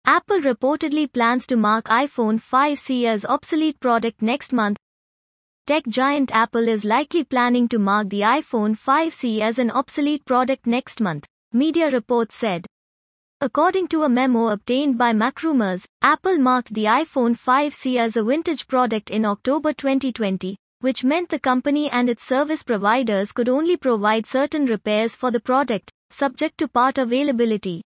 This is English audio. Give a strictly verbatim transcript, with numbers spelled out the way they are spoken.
Apple reportedly plans to mark iPhone five C as obsolete product next month. Tech giant Apple is likely planning to mark the iPhone five C as an obsolete product next month, media reports said. According to a memo obtained by MacRumors, Apple marked the iPhone five C as a vintage product in October twenty twenty, which meant the company and its service providers could only provide certain repairs for the product, subject to part availability.